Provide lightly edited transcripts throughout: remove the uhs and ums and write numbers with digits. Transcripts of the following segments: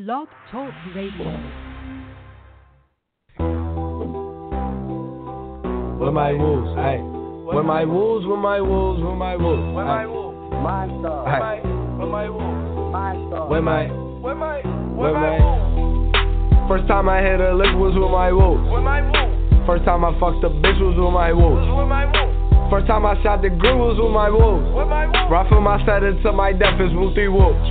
Blog Talk Radio. Where my wolves? Hey. Where my wolves? Where my wolves? Where my wolves? Where my wolves? My star. Where my wolves? My star. Where my wolves? First time I hit a lick was with my wolves. Where my wolves? First time I fucked a bitch was with my wolves. Where my wolves? First time I shot the girl was with my wolves. Where my wolves? Rifle my set into my death is Wooty wolves.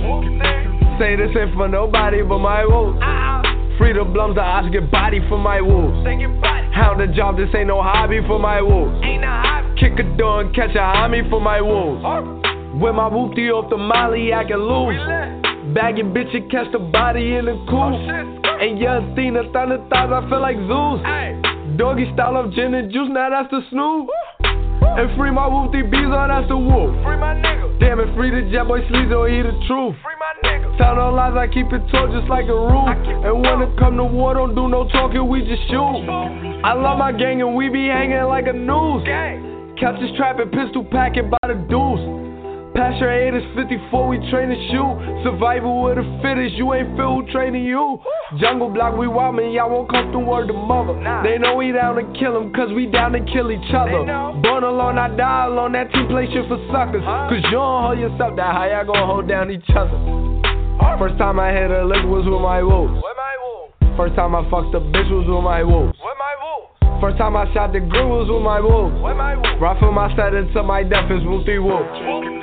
Say this ain't for nobody but my wolves. Free the blums, the odds get body for my wolves. Hound the job, this ain't no hobby for my wolves. Kick a door and catch a homie for my wolves. With my whoopty off the molly, I can lose. Bagging bitch and catch the body in the cool. And yeah, Athena, thunder thighs, I feel like Zeus. Doggy style of gin and juice, now that's the snooze. And free my whoopty bees, oh that's the wolf. Free my nigga. Damn it, free the jet boy sleaze, oh he the truth. Free my nigga. Tell no lies, I keep it tall just like a roof. And when it come to war, don't do no talking, we just shoot. I love my gang and we be hanging like a noose. Catch us trapping, pistol packing by the deuce. Pass your 8 is 54, we train to shoot. Survival with the fittest, you ain't feel who training you. Jungle block, we wild man, y'all won't come through word to mother. They know we down to kill them, cause we down to kill each other. Born alone, I die alone, that team play shit for suckers. Cause you don't hold yourself down, how y'all gonna hold down each other? First time I hit a lick was with my wolves. Where my wolves? First time I fucked a bitch was with my wolves. Where my wolves? First time I shot the girl was with my wolves. Where my wolves? Rifle my set into my death is Wooty wolves.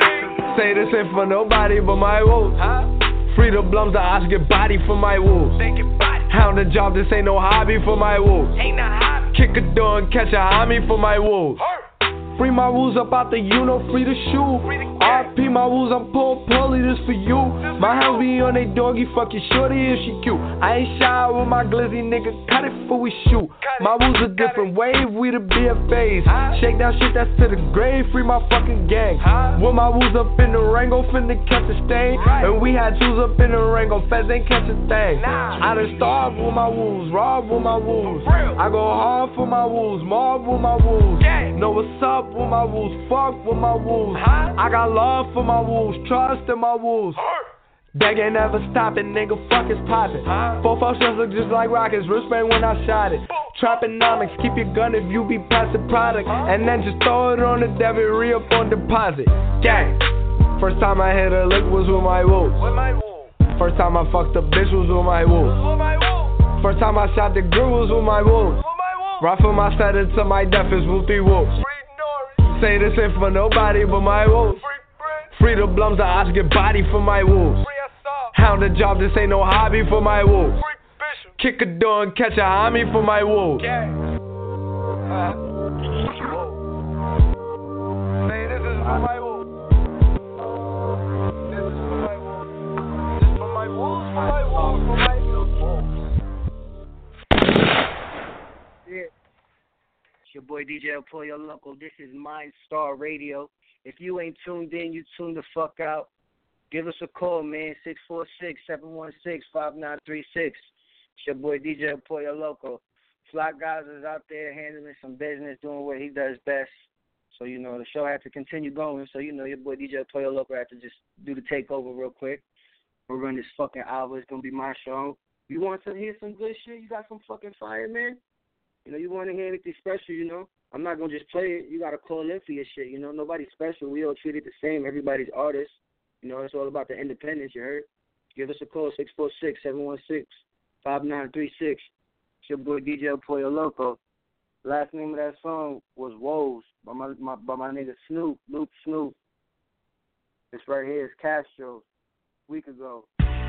Say this ain't for nobody but my wolves. Free the blums, the odds get body for my wolves. Hound the job, this ain't no hobby for my wolves. Kick a door and catch a homie for my wolves. Free my wolves up out the free the shoe. RP my wolves, I'm pulley, this for you. My house be on they doggy, fuck your shorty if she cute. I ain't shy with my glizzy, nigga, cut it before we shoot. My wolves a different wave, we the BFAs. Shake down shit that's to the grave, free my fucking gang. With my wolves up in the Rango, finna catch a stain. And we had tools up in the Rango, feds ain't catch a thing. I done starved with my wolves, robbed with my wolves. I go hard for my wolves, mob with my wolves. Know what's up with my wolves, fuck with my wolves. I got love for my wolves, trust in my wolves. That ain't never stopping, nigga, fuck is poppin'. 4-4 shots look just like rockets, wristband when I shot it. Trapponomics, keep your gun if you be passing product. And then just throw it on the debit, re-up on deposit. Gang. First time I hit a lick was with my wolves. First time I fucked a bitch was with my wolves. First time I shot the girl was with my wolves. Rifle my set into my death is Wooty wolves. Say this ain't for nobody but my wolves. Free the blums, the odds get body for my wolves. Hound the job, this ain't no hobby for my wolves. Kick a door and catch a homie for my wolves. Say this is for my wolves. This is for my wolves. This is for my wolves, for my wolves, for my wolves. Yeah. It's your boy DJ Pollo Loco. This is Mindstar Radio. If you ain't tuned in, you tune the fuck out. Give us a call, man. 646-716-5936. It's your boy DJ Pollo Loco. Fly Guys is out there handling some business, doing what he does best. So, you know, the show had to continue going. So, you know, your boy DJ Pollo Loco had to just do the takeover real quick. We'll run this fucking hour. It's going to be my show. You want to hear some good shit? You got some fucking fire, man? You know, you want to hear anything special, you know? I'm not going to just play it. You got to call in for your shit, you know? Nobody's special. We all treat it the same. Everybody's artists. You know, it's all about the independence, you heard? Give us a call, 646-716-5936. It's your boy DJ Pollo Loco. Last name of that song was Woes by my nigga Snoop, Luke Snoop. This right here is Castro, a week ago.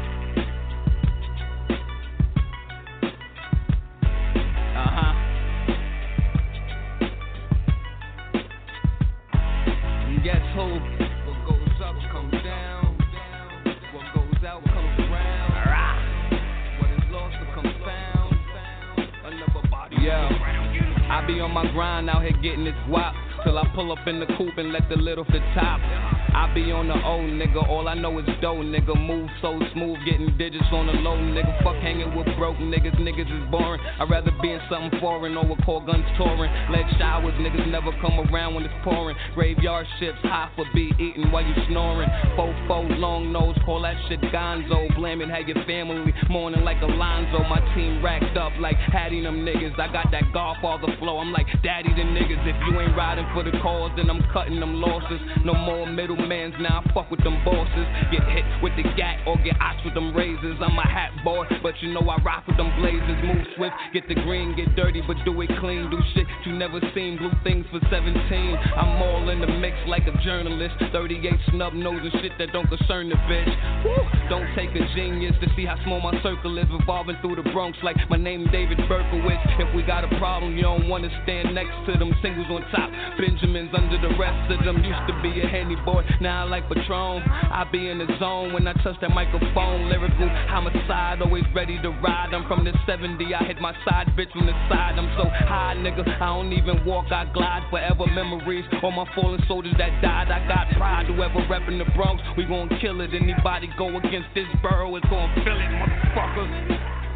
Guess who? What goes up comes down. What goes out comes around. What is lost becomes found. Another body around. I be on my grind out here getting this guap till I pull up in the coupe and let the little fit top. I be on the O, nigga. All I know is dough, nigga. Move so smooth, getting digits on the low, nigga. Fuck hanging with broke niggas. Niggas is boring. I'd rather be in something foreign or with call guns touring. Leg showers, niggas never come around when it's pouring. Graveyard ships high for be eating while you snoring. Fofo, long nose, call that shit gonzo. Blaming how your family mourning like Alonzo. My team racked up like Hattie them niggas. I got that Godfather flow. I'm like daddy to niggas. If you ain't riding for the cause, then I'm cutting them losses. No more middlemans, now I fuck with them bosses. Get hit with the gat or get ox with them razors. I'm a hat boy, but you know I rock with them blazers. Move swift, get the green, get dirty, but do it clean. Do shit you never seen, blue things for 17. I'm all in the mix like a journalist. 38 snub nose and shit that don't concern the bitch. Woo. Don't take a genius to see how small my circle is. Revolving through the Bronx like my name David Berkowitz. If we got a problem, you don't wanna stand next to them. Singles on top, Benjamins under the rest of them. Used to be a Henny boy, now I like Patron. I be in the zone when I touch that microphone. Lyrical homicide, always ready to ride. I'm from the 70, I hit my side bitch from the side. I'm so high, nigga, I don't even walk, I glide. Forever memories, all my fallen soldiers that died. I got pride, whoever reppin' the Bronx, we gon' kill it. Anybody go against this borough is gon' feel it, motherfuckers.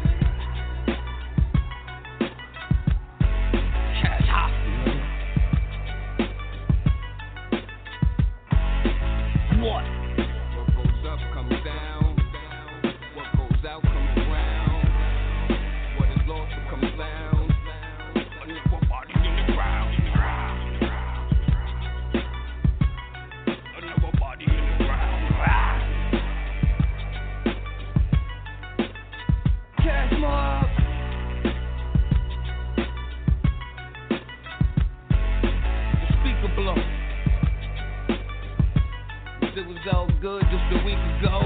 Cash hot. What? What goes up comes down. What goes out comes around. What is lost becomes found. Another body in the ground. Another body in the ground. Cash mob. The speaker blow. It was all good just a week ago.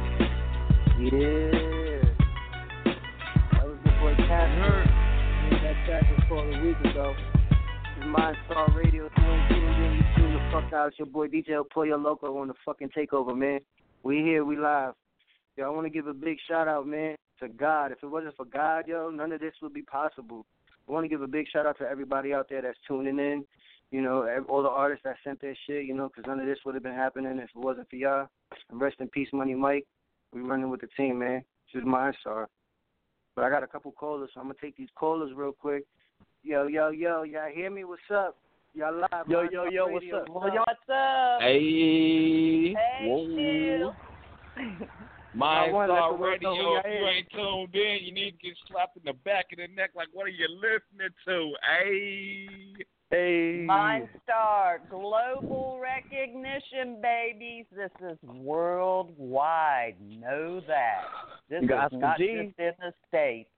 Yeah. That was the boy Casper. That track was called a week ago. This is Mindstar Radio. If you ain't tuned in, you tune the fuck out. It's your boy DJ Pollo Loco on the fucking takeover, man. We here, we live. Yo, I want to give a big shout out, man, to God. If it wasn't for God, yo, none of this would be possible. I want to give a big shout out to everybody out there that's tuning in. You know, all the artists that sent their shit, you know, because none of this would have been happening if it wasn't for y'all. And rest in peace, Money Mike. We running with the team, man. This is Mindstar. But I got a couple callers, so I'm going to take these callers real quick. Yo, y'all hear me? What's up? Y'all live. Yo, Radio. what's up? What's up? Hey. Hey, Mindstar Radio. If you ain't tuned in, you need to get slapped in the back of the neck like, what are you listening to? Hey. Mindstar, global recognition, babies. This is worldwide. Know that. This is not just in the States.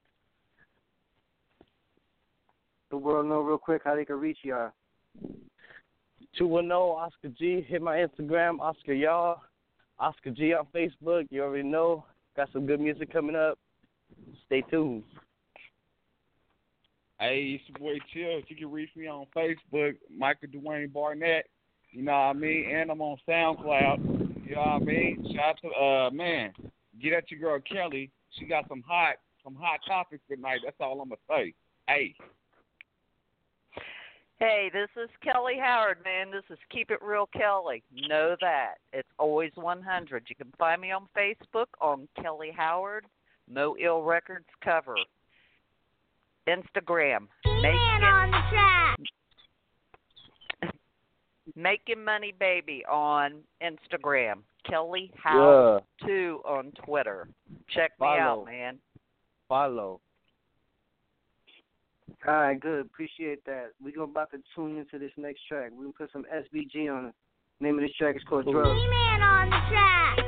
The world know real quick how they can reach y'all. 210 Oscar G. Hit my Instagram, Oscar Y'all. Oscar G on Facebook. You already know. Got some good music coming up. Stay tuned. Hey, it's your boy Chill. You can reach me on Facebook, Michael Dwayne Barnett. You know what I mean? And I'm on SoundCloud. You know what I mean? Shout out to, man, get at your girl Kelly. She got some hot topics tonight. That's all I'm going to say. Hey. Hey, this is Kelly Howard, man. This is Keep It Real Kelly. Know that. It's always 100. You can find me on Facebook on Kelly Howard, Mo Ill Records cover. Instagram. Making Money Baby on Instagram. Kelly Howard 2 on Twitter. Check me out, man. Follow. All right, good. Appreciate that. We're about to tune into this next track. We're going to put some SBG on it. The name of this track is called Drugs. G-Man on the track.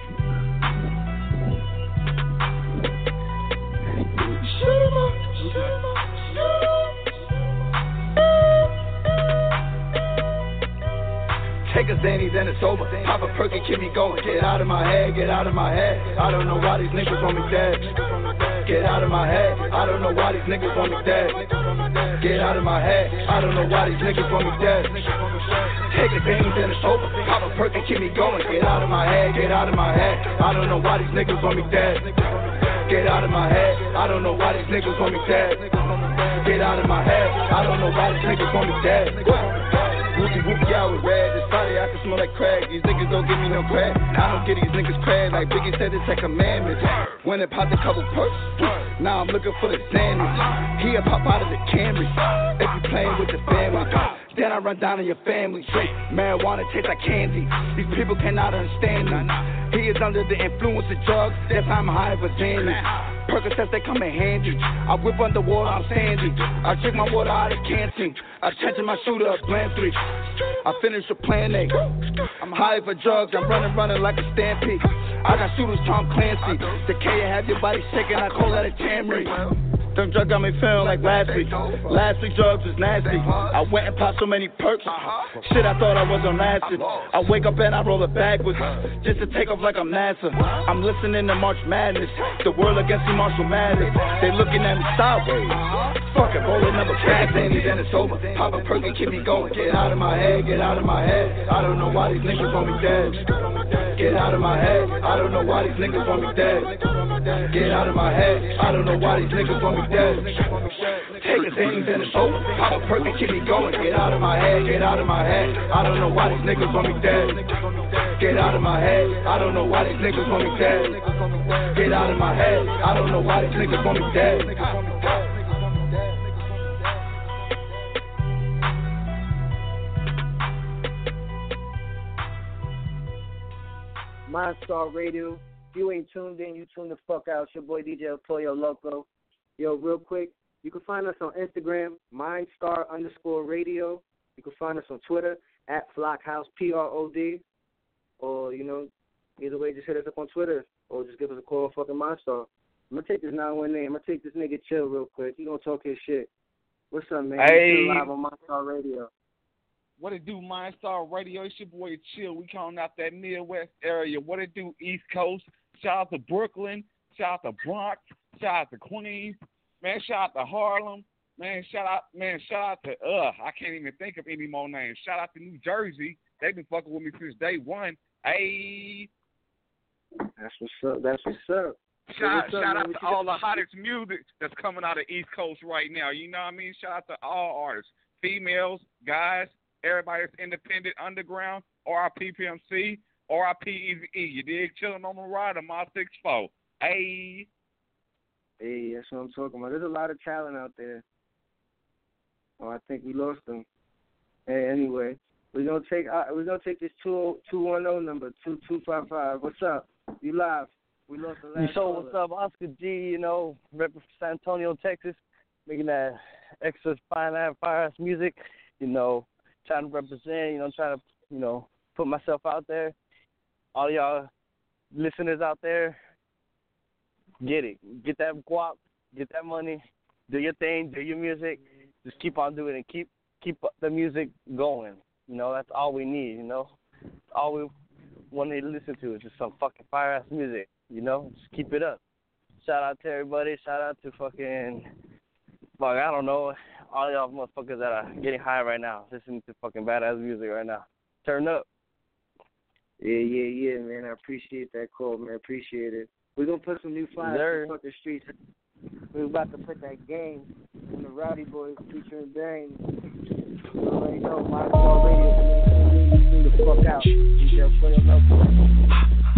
Take a Xanny, then it's over. Pop a perk and keep me going. Get out of my head, get out of my head. I don't know why these niggas want me dead. Get out of my head. I don't know why these niggas want me dead. Get out of my head. I don't know why these niggas want me dead. Take a Xanny, then it's over. Pop a perk and keep me going. Get out of my head, get out of my head. I don't know why these niggas want me dead. Get out of my head. I don't know why these niggas want me dead. Get out of my head. I don't know why these niggas want me dead. Uzi whoopie, I was red. It's Friday, I can smell like crack. These niggas don't give me no crack. I don't get these niggas crack like Biggie said it's a commandment. When it popped a couple perks, now I'm looking for the sandwich. He'll pop out of the Camry if you playing with the family. Then I run down on your family. Marijuana tastes like candy. These people cannot understand me. He is under the influence of drugs. That's why I'm high for Xanny. Percocets, they come in handy. I whip underwater, I'm sandy. I drink my water out of canteen. I change my shooter up, plan 3. I finish a plan A. I'm high for drugs, I'm running like a stampede. I got shooters, Tom Clancy. The K have your body shaking, I call that a Camry. Them drugs got me feeling like last week. Last week drugs was nasty. I went and popped so many perks. Shit, I thought I was on acid. I wake up and I roll it backwards just to take off like I'm NASA. I'm listening to March Madness. The world against the Marshall Mathers. They looking at me sideways. Fuck it, rolling up a crack, then it's over. Pop a perk and keep me going. Get out of my head, get out of my head. I don't know why these niggas want me dead. Get out of my head. I don't know why these niggas want me dead. Get out of my head. I don't know why these niggas want me dead. Take a thing, then it's over. Pop a perk and keep me going. Get out of my head, get out of my head. I don't know why these niggas want me dead. Get out of my head. I don't know why these niggas want me dead. Get out of my head. I don't know why these niggas want me dead. Mindstar Radio. If you ain't tuned in, you tune the fuck out. It's your boy DJ El Pollo Loco. Yo, real quick, you can find us on Instagram, Mindstar_radio. You can find us on Twitter, @FlockHouse, PROD. Or, you know, either way, just hit us up on Twitter. Or just give us a call on fucking Mindstar. I'm going to take this 918. I'm going to take this nigga Chill real quick. He going to talk his shit. What's up, man? Hey. Live on Mindstar Radio. What it do, Mindstar Radio? It's your boy Chill. We calling out that Midwest area. What it do, East Coast? Shout out to Brooklyn. Shout out to Bronx. Shout out to Queens. Man, shout out to Harlem. Man, shout out to I can't even think of any more names. Shout out to New Jersey. They've been fucking with me since day one. Hey. That's what's up. That's what's up. Shout out to all the hottest music that's coming out of the East Coast right now. You know what I mean? Shout out to all artists. Females, guys, everybody that's independent, underground, RIP PMC, RIP Easy E. You dig? Chilling on the ride of my 6'4". Hey. Hey, that's what I'm talking about. There's a lot of talent out there. Oh, I think we lost them. Hey, anyway, we're gonna take this 210 number 2255. What's up? You live? We lost the last. So what's up, Oscar G? You know, repping for San Antonio, Texas, making that extra fine fire ass music. You know, trying to represent. You know, trying to put myself out there. All y'all listeners out there, get it. Get that guap. Get that money. Do your thing. Do your music. Just keep on doing it. Keep the music going. You know, that's all we need. You know, all we want to listen to is just some fucking fire ass music. You know, just keep it up. Shout out to everybody. Shout out to fucking, I don't know, all y'all motherfuckers that are getting high right now, listening to fucking badass music right now. Turn up. Yeah, man. I appreciate that call, man. Appreciate it. We're going to put some new flyers in the fucking streets. We're about to put that game in the Rowdy Boys featuring Bang. You already know, Mindstar Radio. Tune the fuck out. DJ Pollo Loco.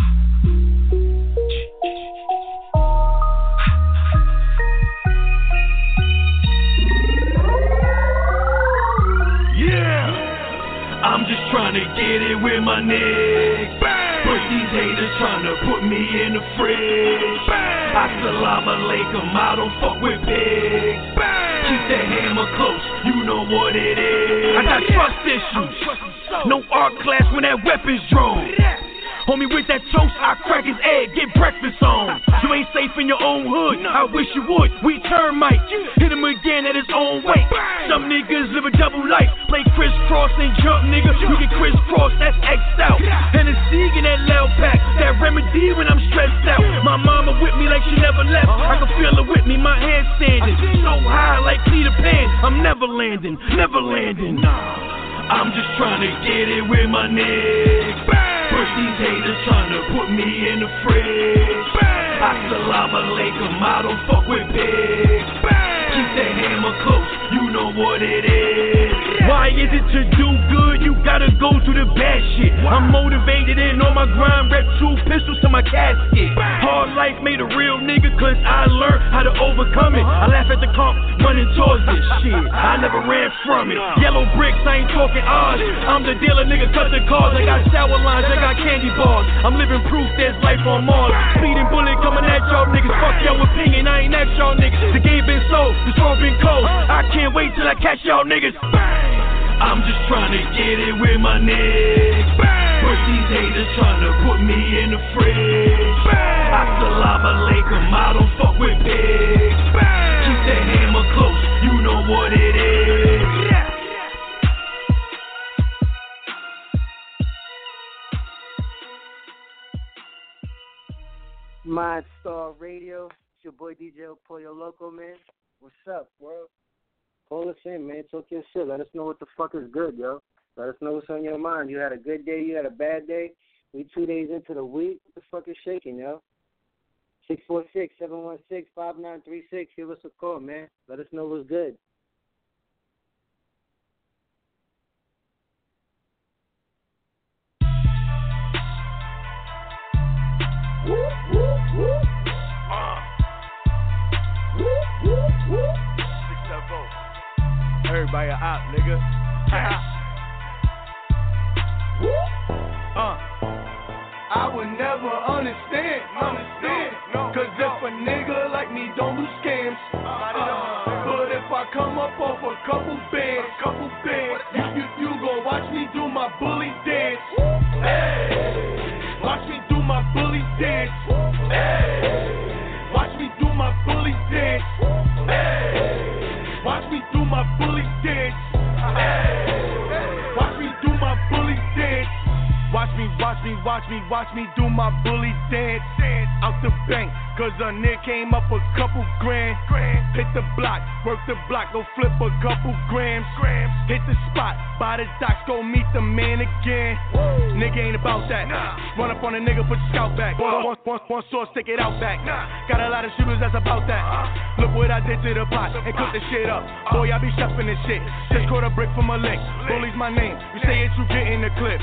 I'm just trying to get it with my niggas. But these haters trying to put me in the fridge. Assalamu alaikum, I don't fuck with pigs. Keep the hammer close, you know what it is. I got trust issues, no art class when that weapon's drawn. Homie, with that toast, I crack his egg, get breakfast on. You ain't safe in your own hood, I wish you would. We termite, hit him again at his own weight. Some niggas live a double life, play crisscross and jump, nigga. You get crisscross, that's X'd out. Hennessy in that loud pack, that remedy when I'm stressed out. My mama with me like she never left. I can feel her with me, my hand standing so high like Peter Pan. I'm never landing, never landing. I'm just trying to get it with my niggas. First these haters trying to put me in the fridge. Assalamu alaikum, I don't fuck with pigs. Keep that hammer close, you know what it is. Why is it to do good, you gotta go through the bad shit? I'm motivated and on my grind, rep 2 pistols to my casket. Hard life made a real nigga, cause I learned how to overcome it. I laugh at the comp, running towards this shit. I never ran from it. Yellow bricks, I ain't talking odds. I'm the dealer, nigga, cut the cards. I got shower lines, I got candy bars. I'm living proof there's life on Mars. Speeding bullet coming at y'all niggas. Fuck your opinion, I ain't at y'all niggas. The game been sold, the storm been cold. I can't wait till I catch y'all niggas. Bang! I'm just trying to get it with my niggas. But these haters trying to put me in the fridge. Assalamu alaikum, I don't fuck with pigs. Keep that hammer close, you know what it is. Mindstar Radio, it's your boy DJ Pollo Loco, man. What's up, world? Call us in, man. Talk your shit. Let us know what the fuck is good, yo. Let us know what's on your mind. You had a good day, you had a bad day. We 2 days into the week. What the fuck is shaking, yo? 646-716-5936. Give us a call, man. Let us know what's good. Everybody out, nigga. I would never understand. Cause if a nigga like me don't do scams, but if I come up off a couple bands, you gon' watch me do my bully dance. Hey, watch me do my bully dance. Hey, watch me do my bully dance. Hey, watch me do my bully dance. Hey, watch me do my bully dance. Watch me do my bully dance. Out the bank, cause a nigga came up a couple grand. Hit the block, work the block, go flip a couple grams. Hit the spot, buy the docks, go meet the man again. Nigga ain't about that. Run up on a nigga, put your scalp back. One source, take it out back. Got a lot of shooters that's about that. Look what I did to the pot and cook the shit up. Boy, I be chefing this shit. Just caught a brick from a lick. Bully's my name. You say it, you get in the clip.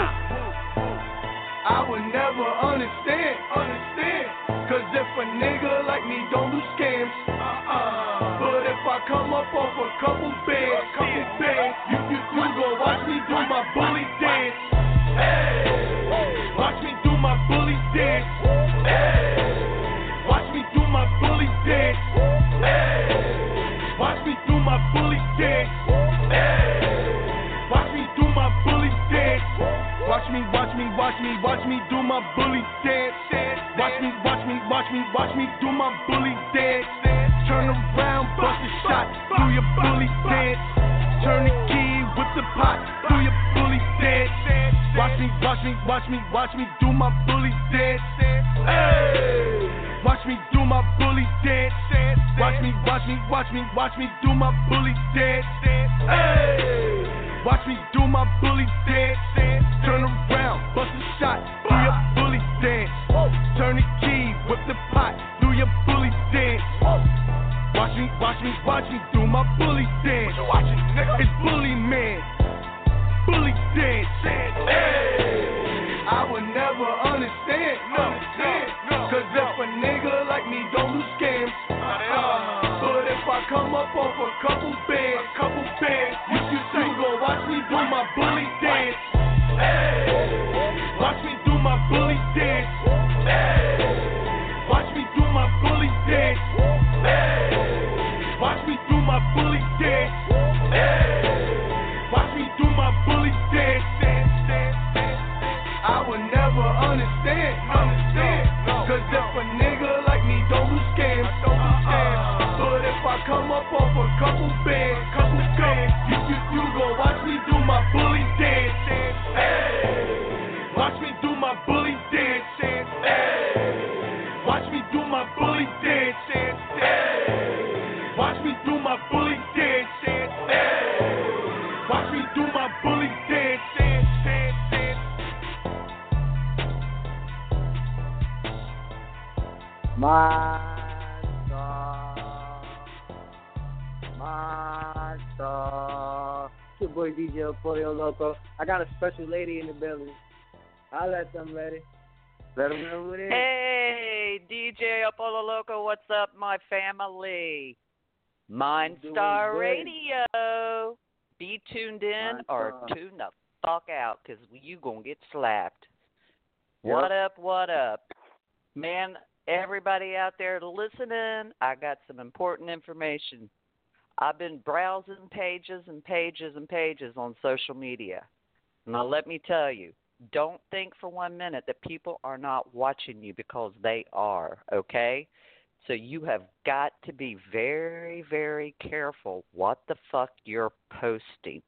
I would never understand. Cause if a nigga like me don't do scams, but if I come up off a couple bands, you gon' watch me do my bully dance. Hey, watch me do my bully dance. Hey, watch me do my bully dance. Hey, watch me do my bully dance. Hey, watch me do my bully dance. Watch me do my bully dance. Watch me do my bully dance. Turn around, bust a shot, do your bully dance. Turn the key with the pot, do your bully dance. Watch me do my bully dance. Hey, watch me do my bully dance. Watch me do my bully dance. Hey, watch me do my bully dance. Turn around, bust a shot, do your bully dance. Turn the key, whip the pot, do your bully dance. Watch me do my bully dance. It's bully man, bully dance. Hey, I would never understand. Cause if a nigga like me don't do scams, but if I come up off a couple bands, you gon' watch me do my bully dance. Hey, watch me do my bully dance. Hey, watch me do my bully dance. Hey, watch me do my bully dance. Hey, watch me do my bully dance. I would never understand. Cause if a nigga like me don't do scams, but if I come up off a couple bands, you gon' watch me do my bully dance. Hey, watch me do my bully dance. Hey, watch me do my bully dance. Hey, watch me do my bully dance. Hey, watch me do my bully dance. My God. My Star. It's your boy DJ Polio Loco. I got a special lady in the building. I'll let them lady. Let them know who it is. Hey, DJ Apollo Loco, what's up, my family? Mindstar Radio. Be tuned in or tune the fuck out, because you going to get slapped. Yep. What up? Man, everybody out there listening, I got some important information. I've been browsing pages and pages and pages on social media. Now, let me tell you, don't think for 1 minute that people are not watching you, because they are, okay? So you have got to be very, very careful what the fuck you're posting.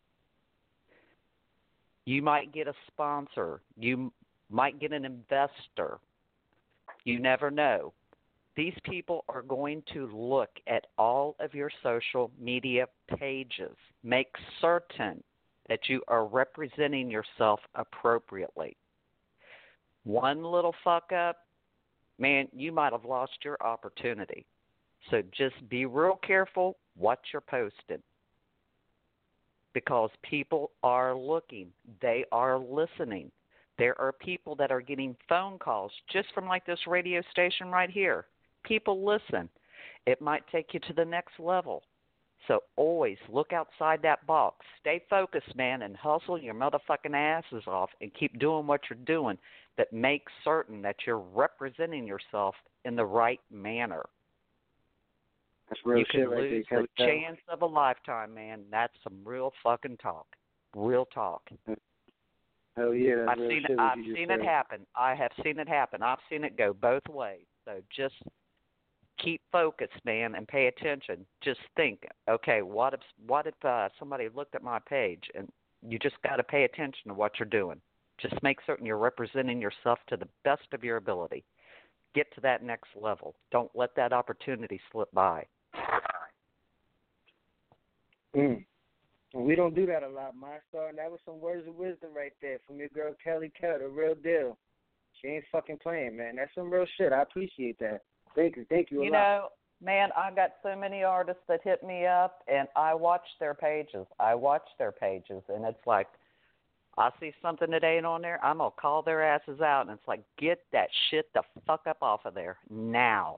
You might get a sponsor. You might get an investor. You never know. These people are going to look at all of your social media pages. Make certain that you are representing yourself appropriately. One little fuck up, man, you might have lost your opportunity. So just be real careful what you're posting, because people are looking. They are listening. There are people that are getting phone calls just from like this radio station right here. People listen. It might take you to the next level. So always look outside that box. Stay focused, man, and hustle your motherfucking asses off and keep doing what you're doing, that makes certain that you're representing yourself in the right manner. That's real you shit can right lose there, the chance of a lifetime, man. That's some real fucking talk. Real talk. Hell yeah, I've seen it happen. I have seen it happen. I've seen it go both ways. So just keep focused, man, and pay attention. Just think, okay, what if somebody looked at my page? And you just got to pay attention to what you're doing. Just make certain you're representing yourself to the best of your ability. Get to that next level. Don't let that opportunity slip by. We don't do that a lot, Mindstar, and that was some words of wisdom right there from your girl Kelly Kell, the real deal. She ain't fucking playing, man. That's some real shit. I appreciate that. Thank you a lot. You know, man, I got so many artists that hit me up, and I watch their pages. And it's like, I see something that ain't on there, I'm going to call their asses out, and it's like, get that shit the fuck up off of there now.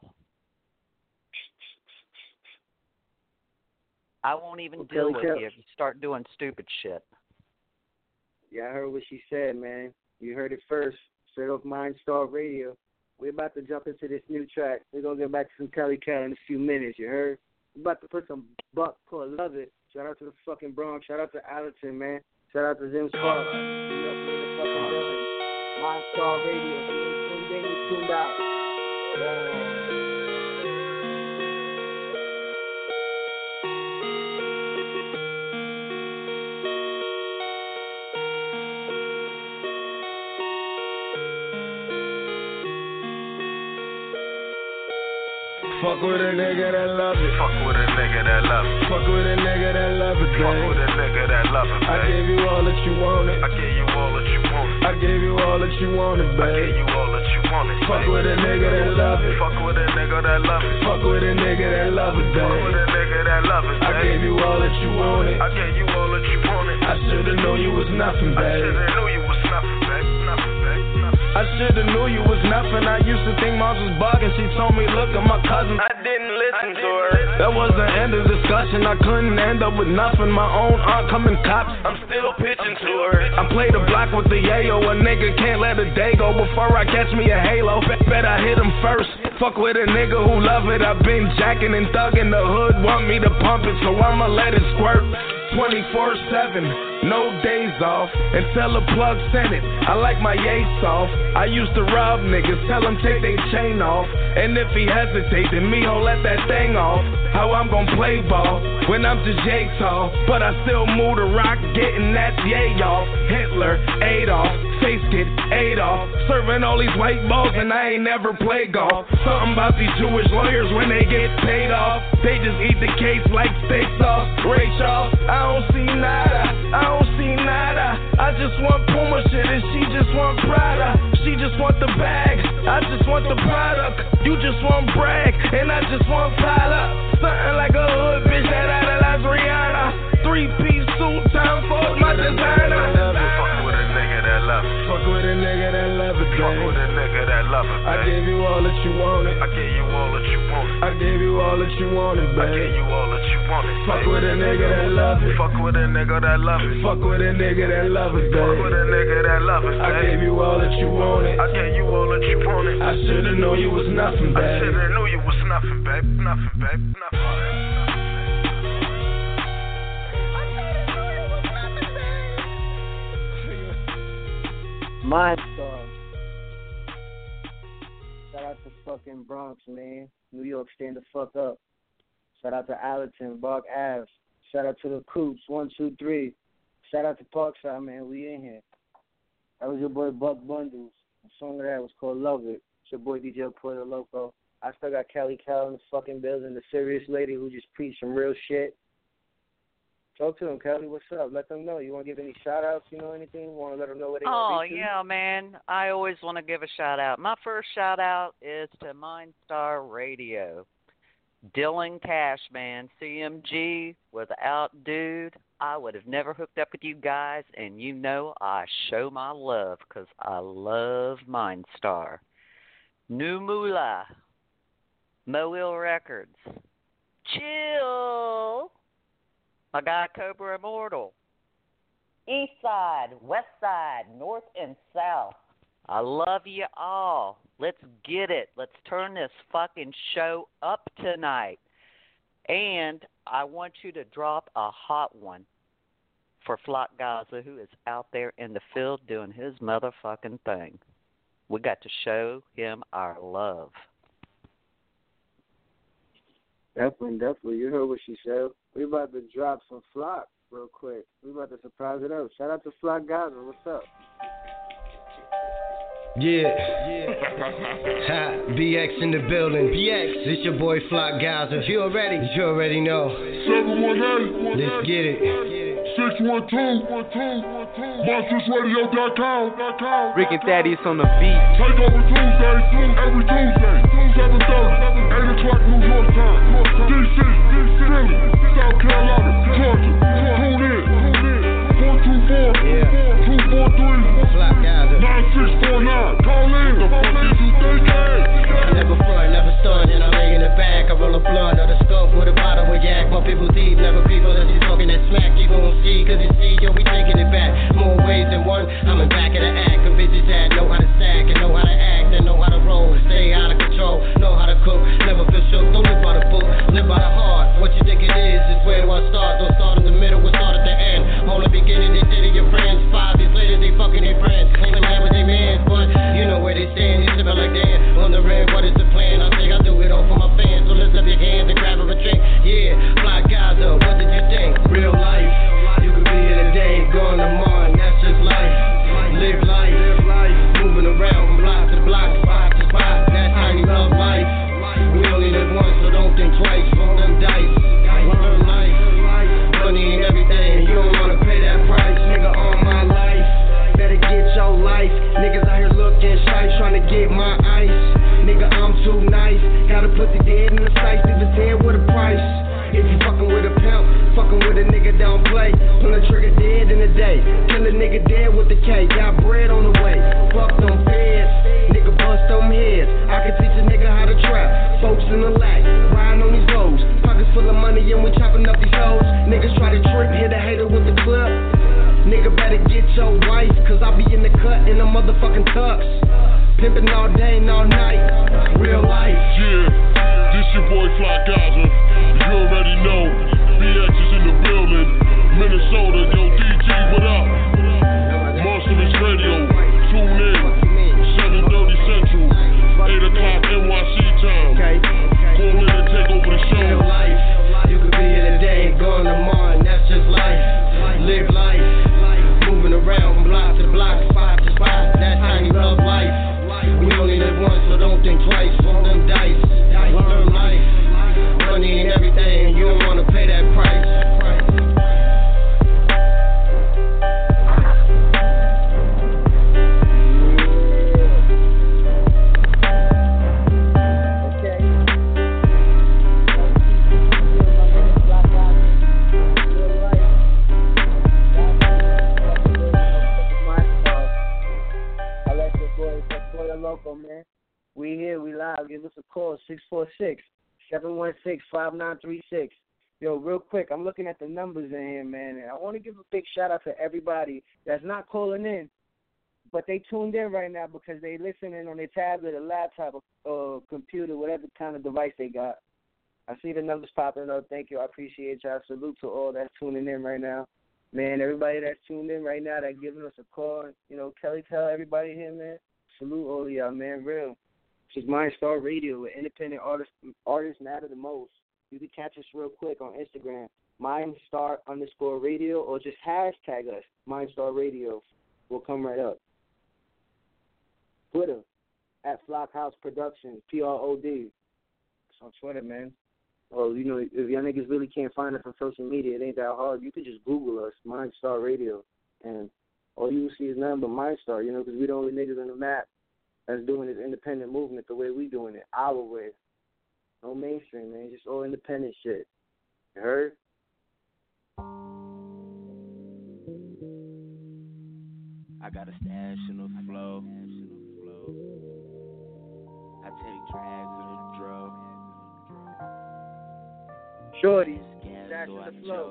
I won't even deal with you if you start doing stupid shit. Yeah, I heard what she said, man. You heard it first, straight off Mindstar Radio. We're about to jump into this new track. We're going to get back to some Kelly Kell in a few minutes, you heard? We're about to put some buck for Love It. Shout out to the fucking Bronx. Shout out to Allerton, man. Shout out to Zim Sparks. Mindstar Radio. You tuned out. Fuck with a nigga that love it. Fuck with a nigga that love it. Fuck with a nigga that love it, babe. Fuck with a nigga that love it, babe. I gave you all that you wanted. I gave you all that you wanted. I gave you all that you wanted, babe. I gave you all that you wanted. Fuck with a nigga that love it. Fuck with a nigga that love it. Fuck with a nigga that love it, babe. Fuck with a nigga that love it, babe. I gave you all that you wanted. I gave you all that you wanted. I shoulda knew you was nothing, babe. I shoulda knew you was nothing, babe. Nothing, babe. I shoulda knew you was nothing. I used to think Mars was bugging. She told me, look at my cousin. I didn't listen to her. That was the end of discussion. I couldn't end up with nothing. My own aunt coming cops. I'm still pitching to her. I played the block with the yayo. A nigga can't let a day go before I catch me a halo. Bet I hit him first. Fuck with a nigga who love it. I been jacking and thugging. The hood want me to pump it, so I'ma let it squirt. 24/7, no days off. Until the plug sent it. I like my yay soft. I used to rob niggas, tell them take they chain off. And if he hesitate, then me let that thing off. How I'm gon' play ball when I'm just yay tall. But I still move the rock, getting that yay off. Hitler, Adolf, face get Adolf. Serving all these white balls and I ain't never played golf. Something about these Jewish lawyers when they get paid off. They just eat the case like steak sauce. Ray Charles, I don't see nada, I don't see nada. I just want Puma shit and she just want Prada. She just want the bag, I just want the product. You just want brag and I just want pile up. Something like a hood bitch that I Fuck with a nigga that love it, babe. I gave you all that you wanted. I gave you all that you wanted. I gave you all that you wanted, babe. I gave you all that you wanted. Fuck with a nigga that love it. Fuck with a nigga that love it. Fuck with a nigga that love it, babe. Fuck with a nigga that love it, babe. I gave you all that you wanted. I gave you all that you wanted. I should've known you was nothing, babe. I should've knew you was nothing, babe. Nothing, babe. Nothing. Mindstar. Shout out to fucking Bronx, man. New York, stand the fuck up. Shout out to Allerton, Bark Ave. Shout out to the Coops, 1, 2, 3. Shout out to Parkside, man. We in here. That was your boy Buck Bundles. The song of that was called Love It. It's your boy DJ Puerto Loco. I still got Kelly Cal in the fucking building, the serious lady who just preached some real shit. Talk to them, Kelly. What's up? Let them know. You want to give any shout-outs, anything? You want to let them know what they want to do? Yeah, man. I always want to give a shout-out. My first shout-out is to Mindstar Radio. Dylan Cash, man. CMG, without dude, I would have never hooked up with you guys, and I show my love because I love Mindstar. New Moolah, Mobile Records, Chill, my guy Cobra Immortal, East Side, West Side, North and South. I love you all. Let's get it. Let's turn this fucking show up tonight. And I want you to drop a hot one for Flock Gaza, who is out there in the field doing his motherfucking thing. We got to show him our love. Definitely. You heard what she said. We about to drop some Flock real quick. We about to surprise it up. Shout out to Flock Gaza. What's up? Yeah. Ha, BX in the building. BX. This your boy Flock Gaza. You already know. 718. Let's get it. 612. MonstersRadio.com. Rick and Thaddeus on the beat. Take over Tuesday. Every Tuesday. 7:30. 8 o'clock New York time. DC. Philly. South Carolina. Georgia. Tune in. 424. 243. Flock Gaza. 9649. Call in. The fuck is you thinking? Never front, never stun, and I lay in the back. I roll a blunt or the skunk with a bottle of yak. My people deep, never people that you talking that smack. You gon' see, cause you see, yo, we taking it back. More ways than one, I'm in back of the act. Cause bitches that know how to stack and know how to act and know how to roll. Stay out of control, know how to cook, never feel shook. Don't live by the book, live by the heart. What you think it is where do I start? Don't start in the middle, we'll start at the end. Hold the beginning, they did it, your friends. 5 years later, they fucking their friends. Claiming man with their mans, but you know where they stand. They sipping like Dan on the red. What is the plan? I think I do it all for my fans. So lift up your hands and grab a drink. Yeah, Flock Gaza, what did you think? Real life, you could be here today, gone tomorrow, and that's just life. Live life, moving around from block to block, spot to spot. That's how you love life. We only live once, so don't think twice. Roll them dice, learn life. Money and everything, you don't wanna pay that price. Nigga, on my life, better get your life. Niggas out here looking shy, trying to get my ice. Nigga, I'm too nice. Gotta put the dead in the sights, leave his head with a price. If you fucking with a pimp, fucking with a nigga, don't play. Pull the trigger dead in the day. Kill a nigga dead with the K. Got bread on the way. Fuck them feds. Nigga, bust them heads. I can teach a nigga how to trap. Folks in the lack, riding on these roads. Pockets full of money and we chopping up these hoes. Niggas try to trip, hit a hater with the clip. Nigga better get your wife, cause I be in the cut in the motherfucking tux. Pimpin' all day and all night. Real life. Yeah, this your boy Flock Gaza. You already know. BX is in the building. Minnesota, yo, DG, what up? Monsters Radio, tune in. 7:30 Central, 8 o'clock NYC time. Call in and take over the show. Real life. You could be here today and gone tomorrow, and that's just life. Live life. Moving around from block to block, spot to spot. That's how you love life. We only live once, so don't think twice. Roll them dice, learn life. 646-716-5936. Yo, real quick, I'm looking at the numbers in here, man, and I want to give a big shout-out to everybody that's not calling in, but they tuned in right now because they listening on their tablet or laptop or computer, whatever kind of device they got. I see the numbers popping up. Thank you. I appreciate y'all. Salute to all that's tuning in right now. Man, everybody that's tuned in right now that's giving us a call. You know, Kelly, tell everybody here, man. Salute all of y'all, man. Real. This is Mindstar Radio, where independent artists matter the most. You can catch us real quick on Instagram, Mindstar_radio, or just hashtag us, Mindstar Radio. We'll come right up. Twitter, @Flockhouse Productions, PROD. It's on Twitter, man. Or, you know, if y'all niggas really can't find us on social media, it ain't that hard. You can just Google us, Mindstar Radio, and all you will see is nothing but Mindstar, you know, because we the only niggas on the map that's doing this independent movement the way we doing it, our way. No mainstream, man. Just all independent shit. You heard? I got a stash in the flow. I take drags in the drum. Shorty, stash in the flow.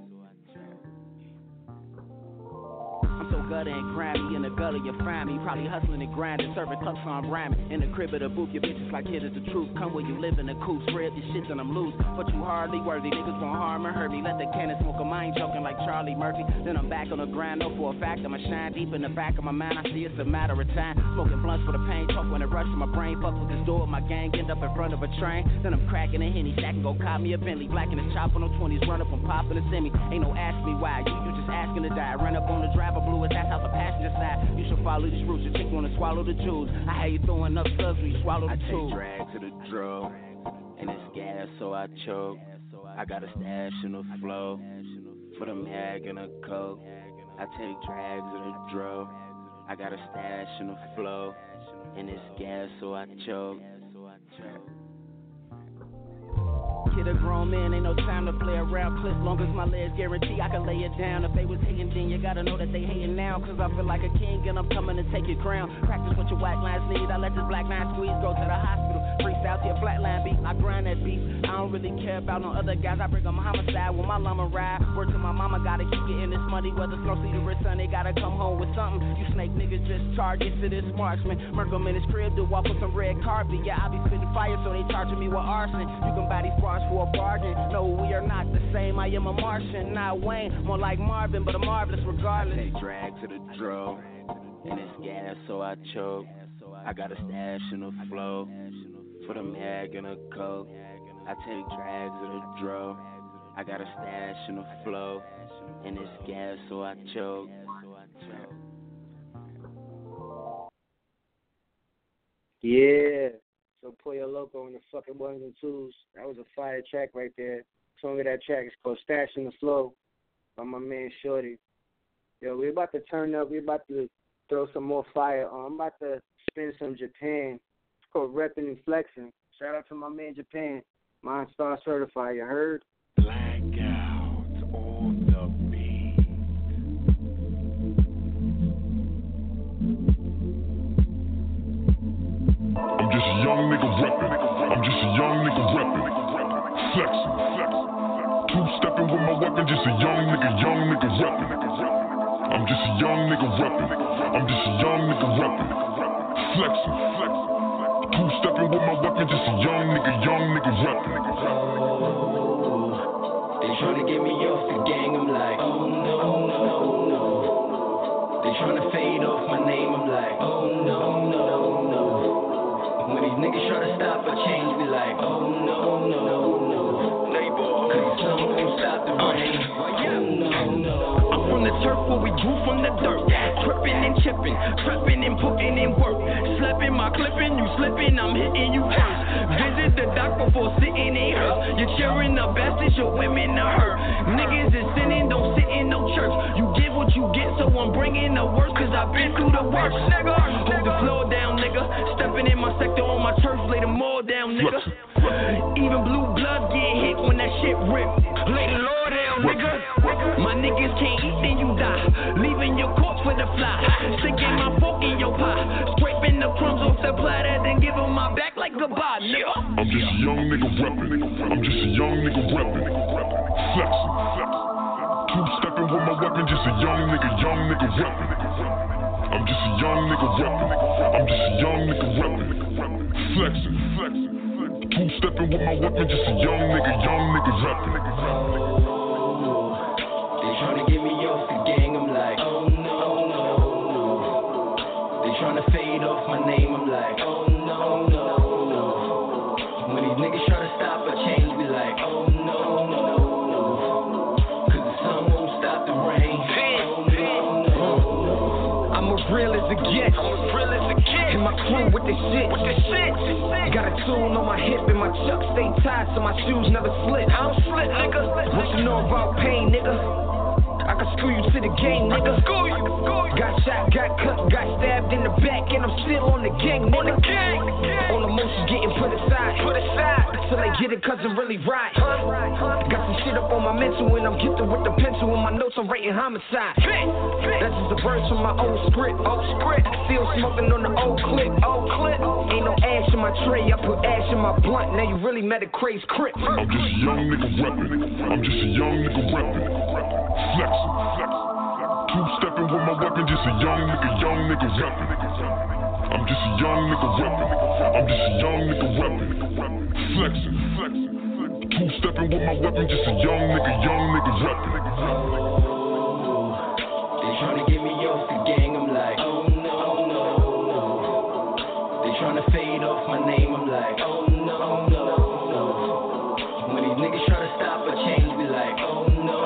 I'm so gutted and grimy in the gutter, you find me. Probably hustling and grinding, serving cups on rhyming. In the crib of the booth, your bitches like it is the truth. Come where you live in the coop, spread your shit and I'm loose. But you hardly worthy, niggas won't harm or hurt me. Let the cannon smoke a mind joking like Charlie Murphy. Then I'm back on the grind, know for a fact I'ma shine deep in the back of my mind. I see it's a matter of time. Smoking blunts for the pain, talk when it rushes my brain. Fuck with this door, my gang end up in front of a train. Then I'm cracking a Henny, stack and go cop me a Bentley. Black in his chop on them 20s, run up and pop in the semi. Ain't no ask me why, you just asking to die. Run up on the driver, blue as that's out the passenger side. You should follow these routes, your chick wanna swallow the jewels. I had you throwing up slugs when you swallow the tube. I take drag to the drum, and it's gas so I choke. I got a stash in the flow, for the mag and a coke. I take drags to the drum, I got a stash in the flow, and it's gas so I choke. Kid a grown man, ain't no time to play around. Clip long as my legs guarantee I can lay it down. If they was hating, then you gotta know that they hating now. Cause I feel like a king and I'm coming to take your crown. Practice what your white lines need, I let this black line squeeze. Go to the hospital, freestyle to your flat line beat. I grind that beat, I don't really care about no other guys. I bring them homicide when my llama ride. Word to my mama, gotta keep getting this money. Whether slow see the wrist, son, they gotta come home with something. You snake niggas just targets to this marksman. Murk him in his crib to walk with some red carpet. Yeah, I be spitting fire, so they charging me with arson. You can buy these bars for a bargain. No, we are not the same. I am a Martian, not Wayne. More like Marvin, but a marvelous regardless. I take drag to the drum, and it's gas so I choke. I got a stash in the flow, for the mag and a coke. I take drags to the drum, I got a stash in the flow, and it's gas so I choke. Yeah. So Pollo Loco and the fucking ones and twos. That was a fire track right there. The song of that track is called Stash in the Flow by my man Shorty. Yo, we're about to turn up. We're about to throw some more fire on. I'm about to spin some Japan. It's called Reppin' and Flexin'. Shout out to my man Japan. Mindstar Certified, you heard? Blackout on the beat. I'm just a young nigga reppin'. I'm just a young nigga reppin'. Flexin'. Two-steppin' with my weapon, just a young nigga reppin'. I'm just a young nigga reppin'. I'm just a young nigga reppin'. Flexin'. Two-steppin' with my weapon, just a young nigga reppin'. They tryna get me off the gang, I'm like, oh no, no, no. They tryna fade off my name, I'm like, oh no, no, no. When these niggas try to stop a change, be like, oh no, no, no. Cause don't stop the rain, oh no, no. I'm from the turf where we grew from the dirt. Trippin' and chippin', trappin' and puttin' in work. Slapping my clippin', you slippin', I'm hitting you first. Visit the doctor before sitting ain't hurt. You're cheering the best, your women are hurt. Niggas is sinning, don't sit in no church. You get what you get, so I'm bringing the worst. Cause I've been through the worst, nigga. Hold the floor down, nigga. Stepping in my sector on my turf, lay them all down, nigga. Even blue blood get hit when that shit rip. Lay the law down, nigga. My niggas can't eat, then you die. Leaving your corpse with a butterfly. Sticking my fork in your pie. Scraping the crumbs off the platter, then giving my back like goodbye, nigga. I'm just a young nigga reppin'. I'm just a young nigga reppin'. Flexin'. Two-stepping with my weapon, just a young nigga reppin'. I'm just a young nigga reppin'. I'm just a young nigga reppin'. Flexin'. Two-stepping with my weapon, just a young nigga reppin'. They tryna get me off the gang, I'm like, oh no. They tryna fade off my name, I'm like, oh no. When these niggas try to stop a change, be like, oh no. Cause the sun won't stop the rain. I'm as real as it gets. And my crew with the shit. Got a tune on my hip and my chucks stay tied so my shoes never slip. I don't slip, nigga. What you know about pain, nigga? I can screw you to the game, nigga. Got shot, got cut, got stabbed in the back, and I'm still on the gang, nigga. All emotions getting put aside. Till they get it, cause I'm really right. Got some shit up on my mental, and I'm gifted with the pencil. In my notes, I'm writing homicide. That's just a verse from my old script. Still smoking on the old clip. Ain't no ash in my tray, I put ash in my blunt. Now you really met a crazy crip. I'm just a young nigga reppin'. I'm just a young nigga reppin'. Flexin'. Two-stepping with my weapon, just a young nigga reppin'. I'm just a young nigga reppin'. I'm just a young nigga reppin'. Flexin'. Two-stepping with my weapon, just a young nigga reppin'. They tryna get me off the gang, I'm like, oh no. They tryna fade off my name, I'm like, oh no. When these niggas try to stop a change, be like, oh no.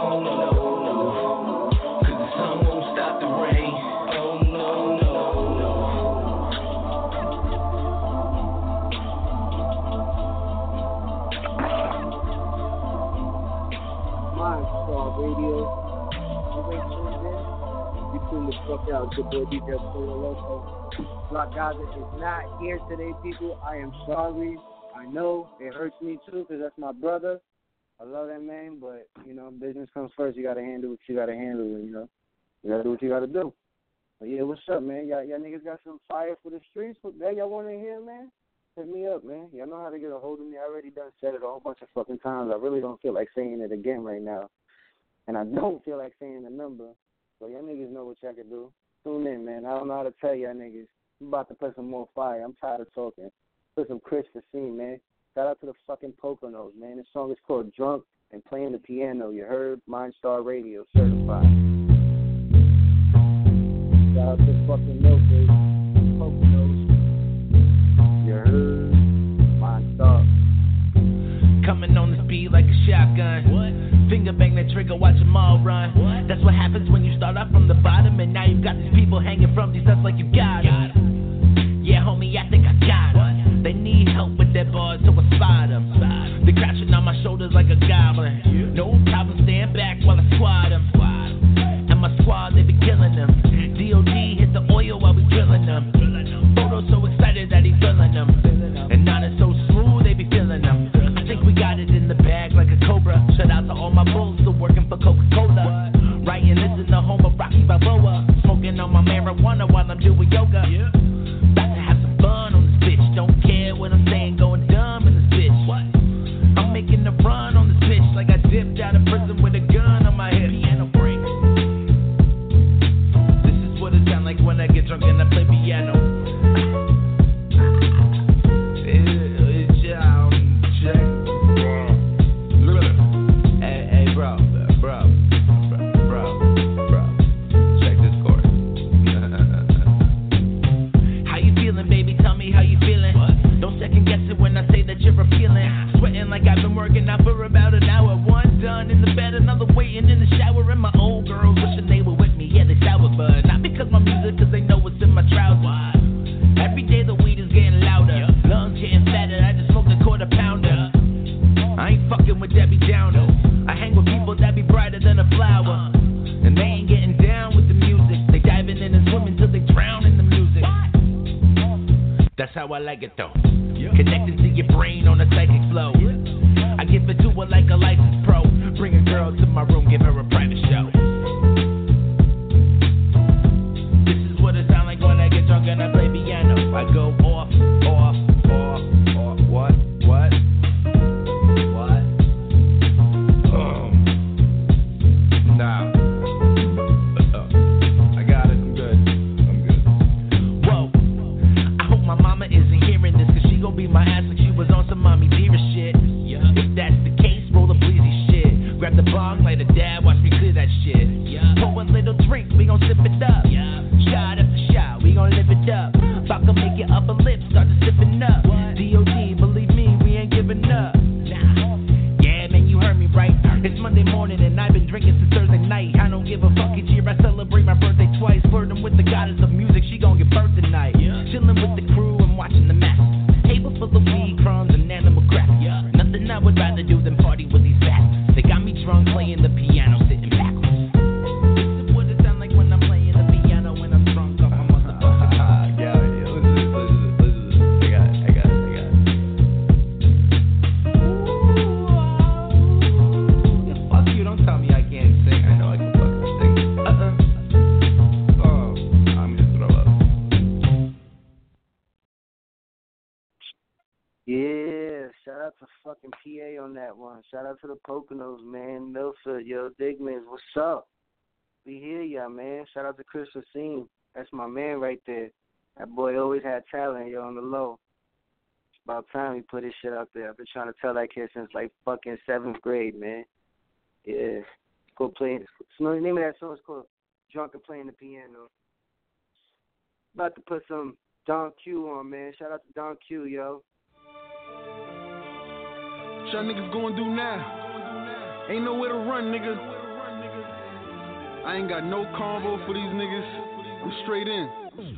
Cause the sun won't stop the rain, oh no. Mindstar Radio. You tune the fuck out. Good boy DJ Pollo Loco. Flock Gaza is not here today, people. I am sorry. I know it hurts me too, because that's my brother. I love that man, but, you know, business comes first. You got to handle what you got to handle, you know. You got to do what you got to do. But, yeah, what's up, man? Y'all niggas got some fire for the streets? That y'all want to hear, man? Hit me up, man. Y'all know how to get a hold of me. I already done said it a whole bunch of fucking times. I really don't feel like saying it again right now. And I don't feel like saying the number. But y'all niggas know what y'all can do. Tune in, man. I don't know how to tell y'all niggas. I'm about to put some more fire. I'm tired of talking. Put some Chris Facine, man. Shout out to the fucking Poconos, man. This song is called Drunk and Playing the Piano. You heard? Mindstar Radio, certified. Shout out to fucking Milford, Poconos. You heard? Mindstar. Coming on the speed like a shotgun. What? Finger bang that trigger, watch them all run. What? That's what happens when you start off from the bottom, and now you've got these people hanging from these nuts like you got them. Yeah, homie, I think I got them. They need help with their bars, so I spot them. They're crouching on my shoulders like a goblin. No problem, stand back while I squat them. And my squad, they be killing them. DOD hit the oil while we drilling them. Photo so excited that he filling them. And now it's so smooth, they be feeling them. I think we got it in the bag like a cobra. Shout out to all my bulls still working for Coca-Cola. Ryan lives in the home of Rocky Balboa. Smoking on my marijuana while I'm doing yoga. About to have some fun on this bitch. Don't care what I'm saying, going dumb in this bitch. I'm making a run on this bitch like I dipped out of prison with a gun on my hip. Piano breaks. This is what it sound like when I get drunk and I play piano. Hey, bro. Check this chord. How you feeling, baby? Tell me how you feeling. Don't second guess it when I say that you're appealing. Sweating like I've been working out for about an hour. One done in the bed, another waiting in the shower. And my old girls wishing they were with me. Yeah, they sour, but not because my music, cause they know what's in my trousers. Every day the weed is getting louder. Lungs getting fatter, I just smoked a quarter pounder. I ain't fucking with Debbie Downer. I hang with people that be brighter than a flower. And they ain't getting down with the music. They diving in and swimming till they drown in the music. That's how I like it though. Connected to your brain on a psychic flow. I give it to her like a licensed pro. Bring a girl to my room, give her a private show. dog, like the dad, watch me clear that shit. Pour a little drink, we gon' sip it up. Shot after shot, we gon' live it up. About to make your upper lip start to sippin' up. D.O.D., believe me, we ain't giving up. Yeah, man, you heard me right. It's Monday morning and I've been drinking since Thursday night. I don't give a fuck each year, I celebrate my birthday twice. Flirting with the goddess of music, she gon' give birth tonight. Chillin' with the crew and watching the match. Table full of weed, crumbs, and animal crap. Nothing I would rather do than party with these bastards. They got me drunk playing the piano, sitting backwards. This is what it sound like when I'm playing the piano when I'm drunk off my motherfucking I got it. Fuck you, don't tell me I can't sing. I know I can fucking sing. Oh, I'm gonna throw up. Yeah, shout out to fucking PA on that one. Shout out to the Poconos, man. Milford, yo, Digmans, what's up? We hear ya, man. Shout out to Chris Racine. That's my man right there. That boy always had talent, yo, on the low. It's about time he put his shit out there. I've been trying to tell that kid since like fucking 7th grade, man. Yeah. Go play. The name of that song is called Drunk and Playing the Piano. About to put some Don Q on, man. Shout out to Don Q, yo. What y'all niggas gonna do now? Ain't nowhere to run, nigga. I ain't got no convo for these niggas. I'm straight in.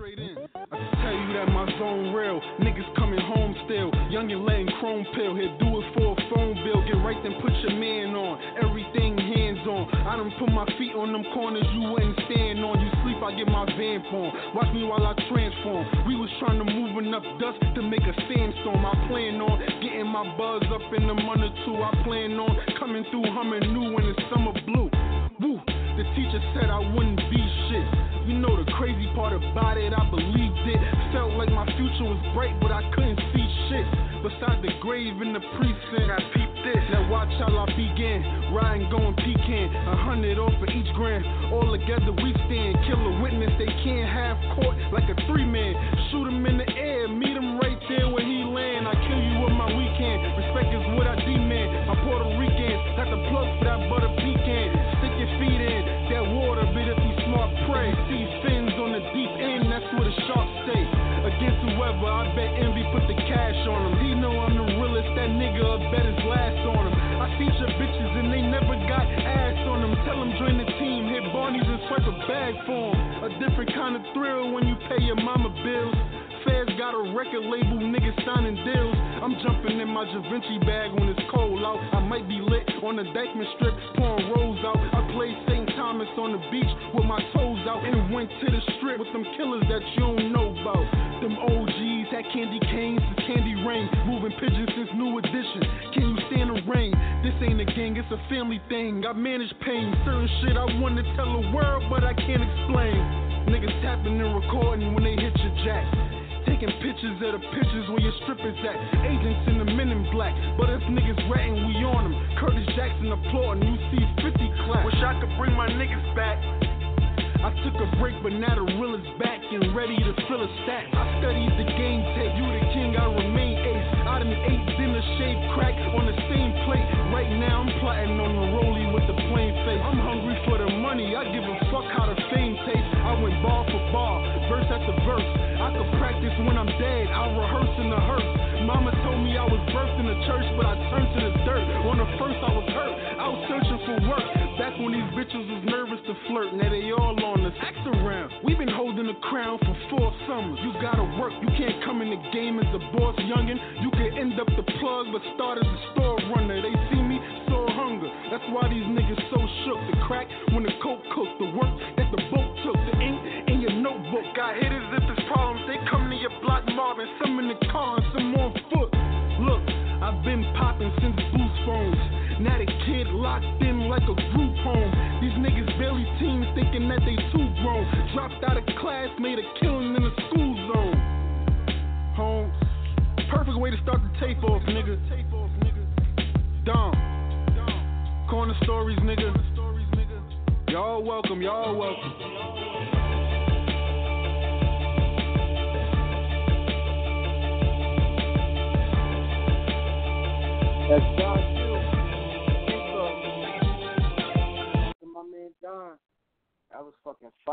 I can tell you that my zone real. Niggas coming home still. Youngin' letting chrome pill. Here, do it for a phone bill. Get right then, put your man on. Everything hands on. I done put my feet on them corners you wouldn't stand on. You sleep, I get my vamp on. Watch me while I transform. We was trying to move enough dust to make a sandstorm. I plan on getting my buzz up in the month or two. I plan on coming through humming new when it's summer blue. Woo, the teacher said I wouldn't be shit. You know the crazy part about it, I believed it. Felt like my future was bright, but I couldn't see shit. Beside the grave in the precinct, I peeped this. Now watch how I begin. Riding, going pecan. 100 off for each grand. All together we stand. Kill a witness, they can't have court like a 3-man. Shoot him in the air, meet him right there where he land. I kill you with my weekend. Respect is what I demand. My Puerto Rican, got the plug for that butter pecan. Stick your feet in that water, but if you smart, pray. See fins on the deep end, that's where the sharks stay. Against whoever, I bet envy put the cash on him. He know I'm the realest, that nigga a bet his last on him. I feature bitches and they never got ass on them. Tell them join the team, hit Barney's and swipe a bag for him. A different kind of thrill when you pay your mama bills. Feds got a record label, niggas signing deals. I'm jumping in my Da Vinci bag when it's cold out. I might be lit on the Dykeman strip, pouring rolls out. I played St. Thomas on the beach with my toes out and went to the strip with them killers that you don't know about. Them OGs had candy canes since Candy Rain, moving pigeons since New Edition. Can you stand the rain? This ain't a gang, it's a family thing. I manage pain, certain shit I want to tell the world, but I can't explain. Niggas tapping and recording when they hit your jack. Taking pictures of the pictures where your strippers at. Agents in the men in black, but if niggas ratting, we on them. Curtis Jackson applauding, you see 50 clap. Wish I could bring my niggas back. I took a break, but now the real is back and ready to fill a stack. I studied the game tape, you the king, I remain ace. I done ate dinner, shaved crack on the same plate. Right now I'm plotting on the rollie with the plain face. I'm hungry for the money, I give a fuck how the fame tastes. I went bar for bar, verse after verse. I could practice when I'm dead, I'll rehearse in the hearse. Mama told me I was birthed in the church, but I turned to the dirt. On the first I was hurt, I was searching for work. Back when these bitches was nervous to flirt, now they all on us. Act around, we been holding the crown for 4 summers. You gotta work, you can't come in the game as a boss youngin'. You can end up the plug, but start as a store runner. They see me, so hunger. That's why these niggas so shook. The crack when the coke cooked, the work that the boat took, the ink in your notebook. Got hitters if there's problems, they come to your block mobbing. Some in the car and some on foot. Look, I've been popping since boost phones. Now the kid locked in like a group home. These niggas barely teens thinking that they too grown. Dropped out of class, made a killing in the school zone. Home, perfect way to start the tape off, nigga. Dom, corner stories, nigga. Y'all welcome, y'all welcome. That's Don Q.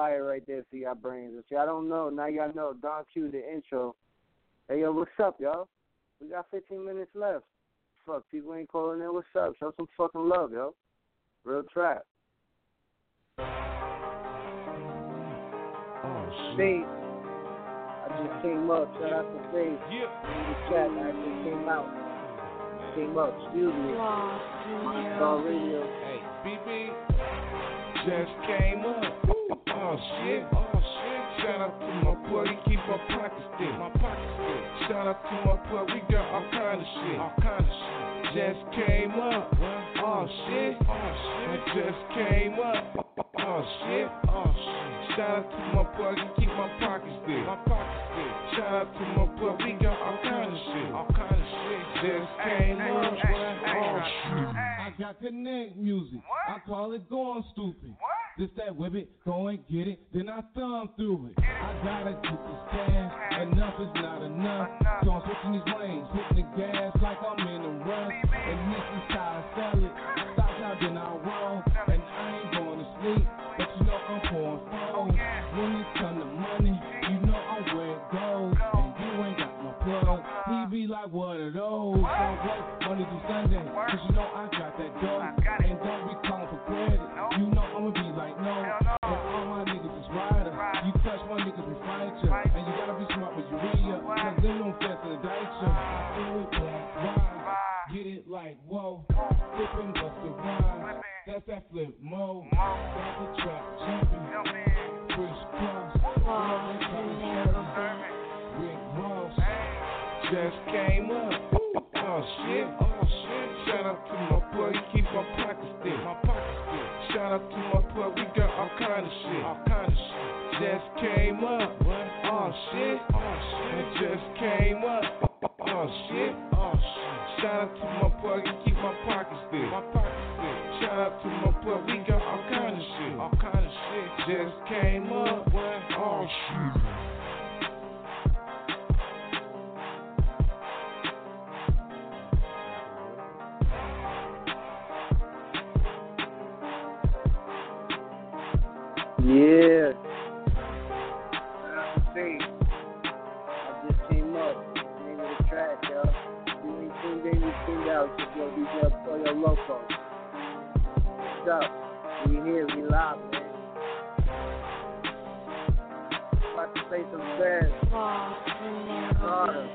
fire right there for y'all brains. If y'all don't know, now y'all know. Don Q, the intro. Hey, yo, what's up, y'all? We got 15 minutes left. Fuck, people ain't calling in. What's up? Show some fucking love, yo. Real trap. Faith. I just came up. Shout out to Faith. In the chat, I just came out. Came up. Excuse me. On radio. Hey, BB. Just came up. Oh shit. Shout out to my boy, he keep my pockets thick. Shout out to my boy, we got all kind of shit. Just came up. Oh shit. Just came up. Oh shit. Shout out to my boy, he keep my pockets thick. Shout out to my boy, we got all kind of shit. Just came up. Oh shit. I got connect music. I call it going stupid. This that whip it, go and get it, then I thumb through it. I gotta get this cash, enough is not enough. So I'm switching these lanes, hitting the gas like I'm in a rush. And this is how I sell it. Stop out, then I roll. And I ain't going to sleep, but you know I'm pouring foes. When it come to money, you know I'm where it goes. And you ain't got my plug. He be like one of those. So work Monday through Sunday, cause you know I got that dough. And don't be calling for credit. You know I'ma be like, no, and all my niggas is rider. You touch my niggas, we fight you. And you gotta be smart when you read up, cause they don't fast and indict you. I do it black, ride, get it like, whoa. Flip and bust the rhyme, that's that flip mode. That's the trap jumping, Chris Cross, Rick Ross. Just came up. Oh shit. Shout out to my boy, he keep my pockets thick. Shout out to my boy, we got all kind of shit. Just came up. Oh shit. Just came up. Oh shit. Shout out to my boy, he keep my pockets thick. Shout out to my boy, we got all kind of shit. Just came up. Oh shit. Yeah. I just came up. Name of the track, y'all. You ain't tuned in, you tuned out. It's your DJ Pollo Loco. What's up? We here, we live, man. About to say some prayers. Carter.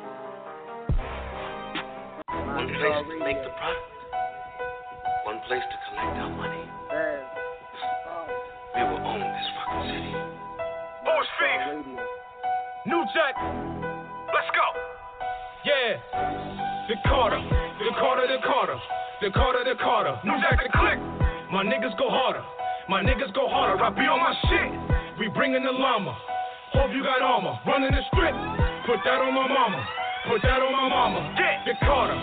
One place to make the profit. One place to collect our money. We will own this fucking city. Bush Beef. New Jack. Let's go. Yeah. The Carter. New Jack the click. My niggas go harder. I be on my shit. We bringin' the llama. Hope you got armor. Running the strip. Put that on my mama. Yeah. The Carter.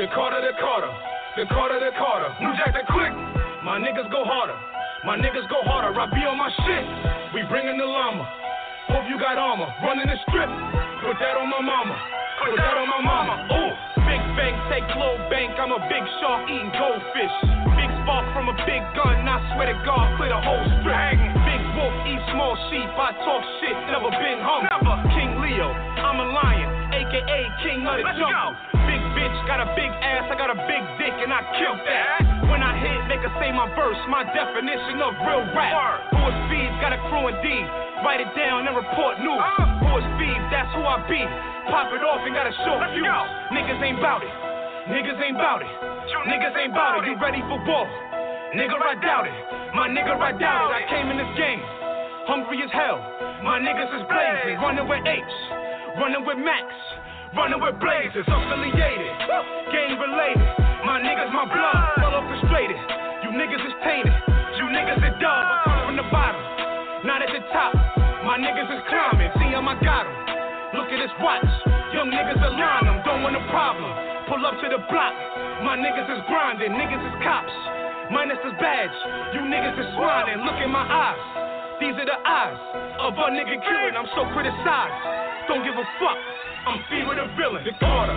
New Jack the click. My niggas go harder. I be on my shit. We bringin' the llama. Hope you got armor. Running the strip. Put that on my mama. Ooh. Big bank, take low bank. I'm a big shark eating goldfish. Big spark from a big gun. I swear to God, clear the whole strip. Big wolf, eat small sheep. I talk shit, never been hungry. King Leo, I'm a lion, aka King of the Jungle. Big bitch, got a big ass, I got a big dick, and I killed that. When I hit, they can say my verse, my definition of real rap. Force feeds, got a crew indeed. Write it down and report news. Force feeds, that's who I be. Pop it off and got a short fuse. Niggas ain't bout it. You ready for war? Nigga, I doubt it. My nigga, I doubt it. I came in this game hungry as hell. My niggas is blazing, running with H, running with Max, running with Blazers, affiliated, gang related. My niggas, my blood, well orchestrated. You niggas is tainted. You niggas is dumb. I come from the bottom, not at the top. My niggas is climbing. See him, I got him. Look at this watch. Young niggas align them. Don't want a problem. Pull up to the block. My niggas is grinding. Niggas is cops. Minus this badge. You niggas is swine. Look in my eyes. These are the eyes of a nigga killing. I'm so criticized. Don't give a fuck. I'm fever the villain. The Carter.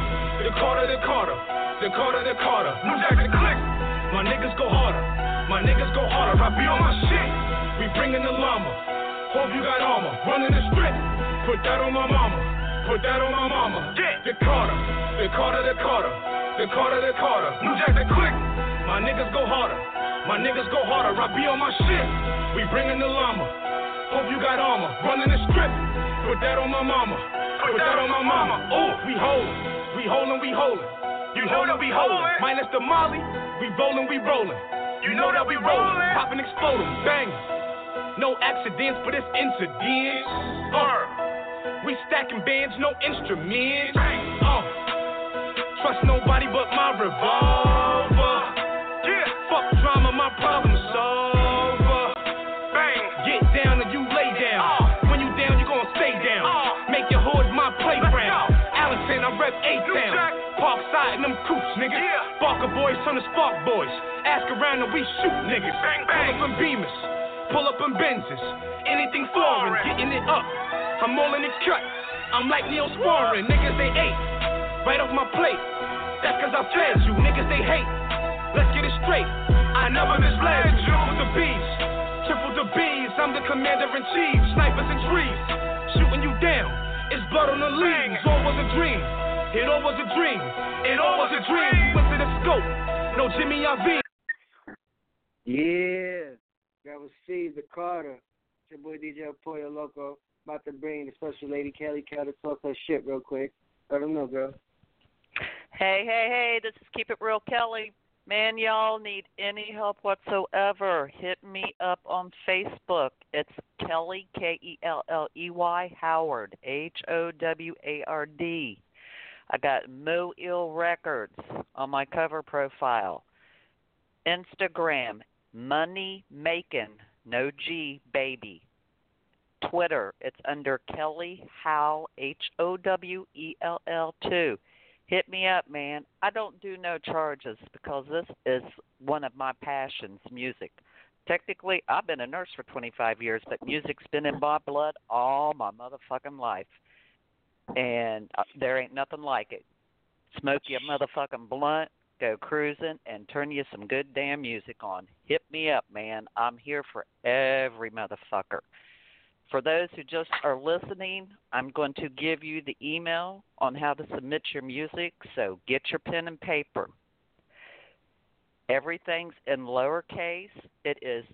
New Jack the click. My niggas go harder. I be on my shit. We bringin' the llama. Hope you got armor. Running the strip. Put that on my mama. Put that on my mama. The Carter. The Carter. The Carter. The Carter. The Carter. New Jack the Click. My niggas go harder. My niggas go harder. I be on my shit. We bringing the llama. Hope you got armor. Running the strip. Put that on my mama. Put that on my mama. Ooh, we holding. We holding. We holding. You know that we holding. Minus the Molly. We rolling. We rolling. You know that we rolling. Pop and explode 'em. Bang. No accidents, but it's incidents. We stacking bands, no instruments. Trust nobody but my revolver. Fuck drama, my problem solver. Bang. Get down and you lay down. When you down, you gon' stay down. Make your hood my playground. Allentown, I rep A-Town. Parkside and them coops, nigga. Barker boys turn to Spark boys. Ask around and we shoot niggas. Bang, bang. Pull up in Beamers. Pull up in Benzes, anything foreign, getting it up. I'm all in the cut. I'm like Neosporin. Niggas they ate right off my plate. That's cause I fed you. Niggas they hate. Let's get it straight. I never misled you. Triple the B's, triple the B's. I'm the commander in chief. Snipers and trees, shooting you down. It's blood on the leaves. All was a dream. It all was a dream. It all was a dream. Went to the scope. No Jimmy IV. Yeah. That was Steve the Carter. It's your boy DJ Pollo Loco. About to bring the special lady Kelly Cal to talk her shit real quick. Let them know, girl. Hey, this is Keep It Real Kelly. Man, y'all need any help whatsoever, hit me up on Facebook. It's Kelly, Kelley, Howard, HOWARD. I got Mo Ill Records on my cover profile. Instagram, Money Makin', no G, baby. Twitter, it's under Kelly Howell, HOWELL2. Hit me up, man. I don't do no charges because this is one of my passions, music. Technically, I've been a nurse for 25 years, but music's been in my blood all my motherfucking life. And there ain't nothing like it. Smoke your motherfucking blunt, go cruising, and turn you some good damn music on. Hit me up, man. I'm here for every motherfucker. For those who just are listening, I'm going to give you the email on how to submit your music, so get your pen and paper. Everything's in lowercase. It is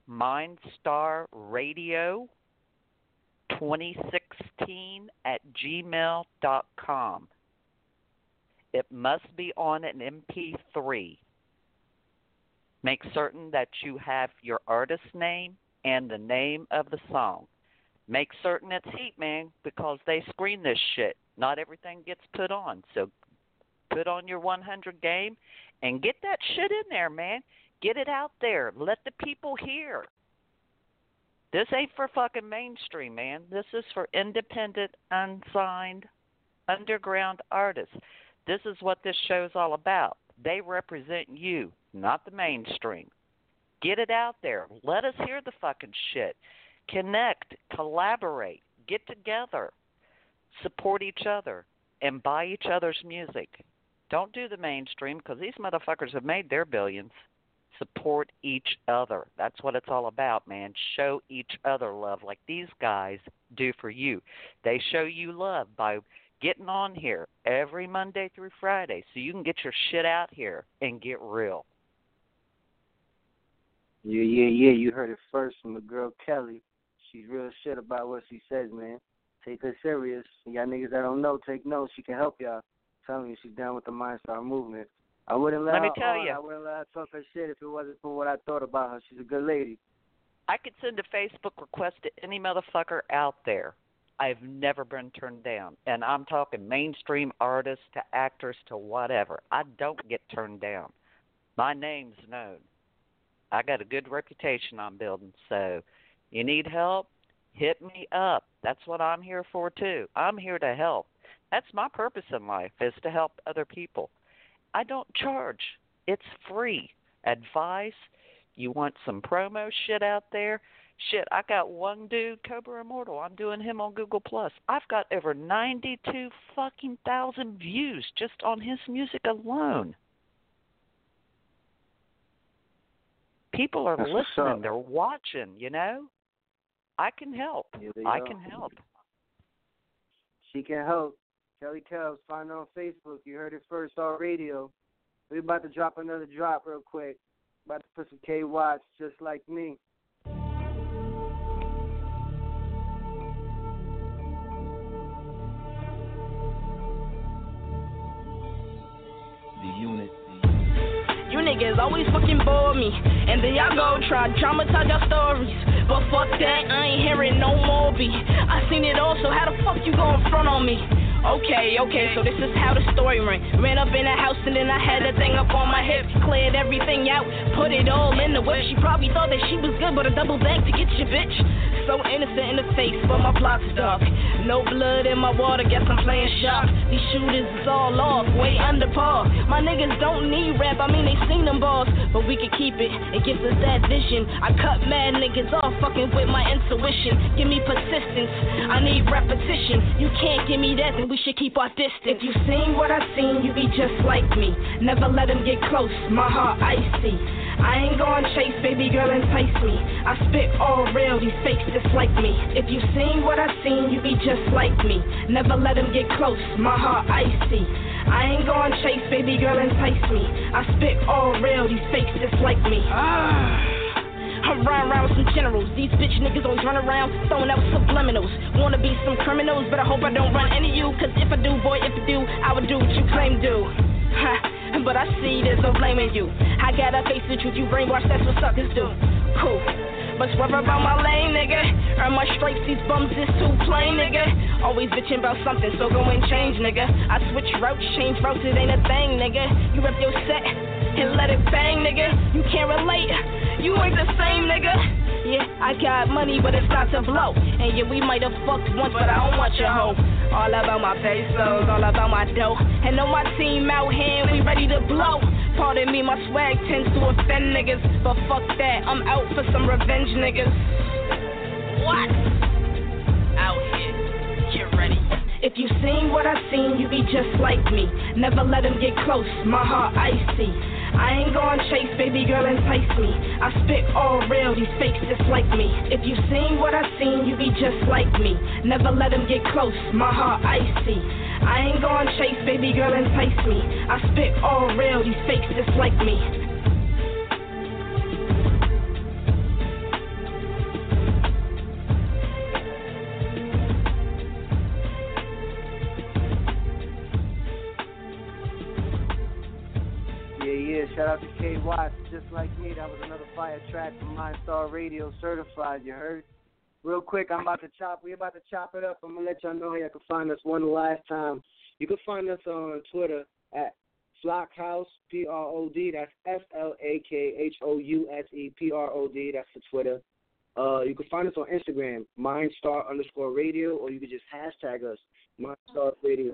mindstarradio2016@gmail.com. It must be on an MP3. Make certain that you have your artist name and the name of the song. Make certain it's heat, man, because they screen this shit. Not everything gets put on. So put on your 100 game and get that shit in there, man. Get it out there. Let the people hear. This ain't for fucking mainstream, man. This is for independent, unsigned, underground artists. This is what this show's all about. They represent you, not the mainstream. Get it out there. Let us hear the fucking shit. Connect, collaborate, get together, support each other, and buy each other's music. Don't do the mainstream because these motherfuckers have made their billions. Support each other. That's what it's all about, man. Show each other love like these guys do for you. They show you love by getting on here every Monday through Friday so you can get your shit out here and get real. Yeah. You heard it first from the girl Kelly. She's real shit about what she says, man. Take her serious. Y'all niggas that don't know, take notes. She can help y'all. I'm telling you, she's down with the Mindstar movement. I wouldn't let her talk her shit if it wasn't for what I thought about her. She's a good lady. I could send a Facebook request to any motherfucker out there. I've never been turned down. And I'm talking mainstream artists to actors to whatever. I don't get turned down. My name's known. I got a good reputation I'm building, so you need help? Hit me up. That's what I'm here for, too. I'm here to help. That's my purpose in life, is to help other people. I don't charge. It's free. Advice, you want some promo shit out there? Shit, I got one dude, Cobra Immortal. I'm doing him on Google+. I've got over 92 fucking thousand views just on his music alone. People are listening. They're watching, you know? I can help. I can help. She can help. Kelly Kells, find her on Facebook. You heard it first, Star Radio. We're about to drop another drop real quick. About to put some K Watts, Just Like Me. The unit. You niggas always fucking bore me. And then y'all go try dramatize your stories. But fuck that, I ain't hearing no more beat. I seen it all, so how the fuck you gon' front on me? Okay, so this is how the story went. Ran up in the house and then I had that thing up on my hip. Cleared everything out, put it all in the whip. She probably thought that she was good, but a double back to get your bitch. So innocent in the face, but my plot's dark. No blood in my water, guess I'm playing sharp. These shooters is all off, way under par. My niggas don't need rap, I mean they seen them balls. But we can keep it, it gives us that vision. I cut mad niggas off, fucking with my intuition. Give me persistence, I need repetition. You can't give me that, then we should keep our distance. If you seen what I seen, you be just like me. Never let them get close, my heart icy. I ain't gon' chase, baby girl, entice me. I spit all real, these fakes dislike me. If you seen what I seen, you be just like me. Never let them get close, my heart icy. I ain't gon' chase, baby girl, entice me. I spit all real, these fakes dislike me. I'm riding around with some generals. These bitch niggas always run around throwing out subliminals. Wanna be some criminals, but I hope I don't run into you. Cause if I do, boy, if I do, I would do what you claim to. But I see there's no blaming you. I gotta face the truth, you brainwash, that's what suckers do. Cool. But swerve about my lane, nigga. Earn my stripes, these bums is too plain, nigga. Always bitching about something, so go and change, nigga. I switch routes, change routes, it ain't a thing, nigga. You rep your set and let it bang, nigga. You can't relate, you ain't the same, nigga. Yeah, I got money, but it's not to blow. And yeah, we might have fucked once, but I don't want your hoe. All about my pesos, all about my dough. And know my team out here, we ready to blow. Pardon me, my swag tends to offend niggas. But fuck that, I'm out for some revenge, niggas. What? Out here, get ready. If you seen what I seen, you be just like me. Never let them get close, my heart icy. I ain't gon' chase, baby girl, entice me. I spit all real, these fakes dislike me. If you seen what I seen, you be just like me. Never let them get close, my heart icy. I ain't gon' chase, baby girl, entice me. I spit all real, these fakes dislike me. Shout out to K Watts, Just Like Me. That was another fire track from MyStar Radio, certified, you heard? Real quick, we're about to chop it up. I'm going to let y'all know how you can find us one last time. You can find us on Twitter at Flockhouse, P-R-O-D. That's F-L-A-K-H-O-U-S-E, P-R-O-D. That's the Twitter. You can find us on Instagram, MindStar_radio, or you can just hashtag us, MindStar Radio.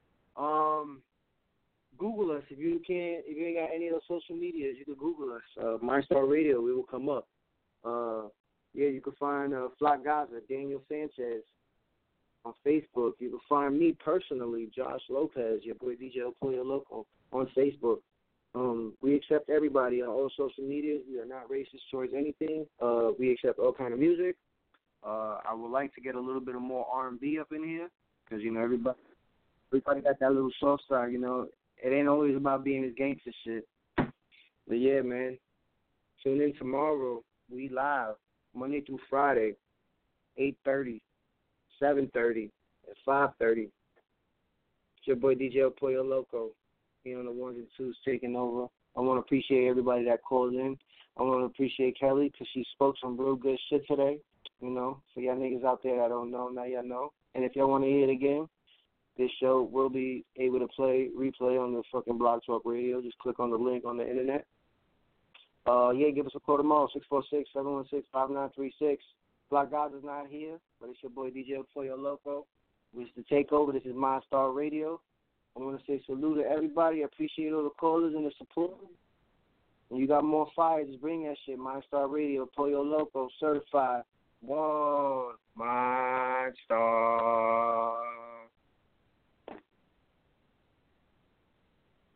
Google us if you ain't got any of those social medias. You can Google us, MindStar Radio. We will come up. You can find Flock Gaza, Daniel Sanchez on Facebook. You can find me personally, Josh Lopez, your boy DJ El Pollo Loco on Facebook. We accept everybody on all social medias. We are not racist towards anything. We accept all kind of music. I would like to get a little bit of more R&B up in here because everybody got that little soft side. It ain't always about being this gangster shit. But yeah, man. Tune in tomorrow. We live Monday through Friday, 8:30, 7:30, and 5:30. It's your boy DJ El Pollo Loco. He on the ones and twos taking over. I want to appreciate everybody that called in. I want to appreciate Kelly because she spoke some real good shit today. For y'all niggas out there that don't know, now y'all know. And if y'all want to hear it again, this show will be able to replay on the fucking Blog Talk Radio. Just click on the link on the internet. Give us a call tomorrow, 646-716-5936. Block God is not here, but it's your boy DJ El Pollo Loco. This is the takeover. This is MindStar Radio. I want to say salute to everybody. I appreciate all the callers and the support. When you got more fire, just bring that shit. MindStar Radio, Pollo Loco, certified. One, MindStar.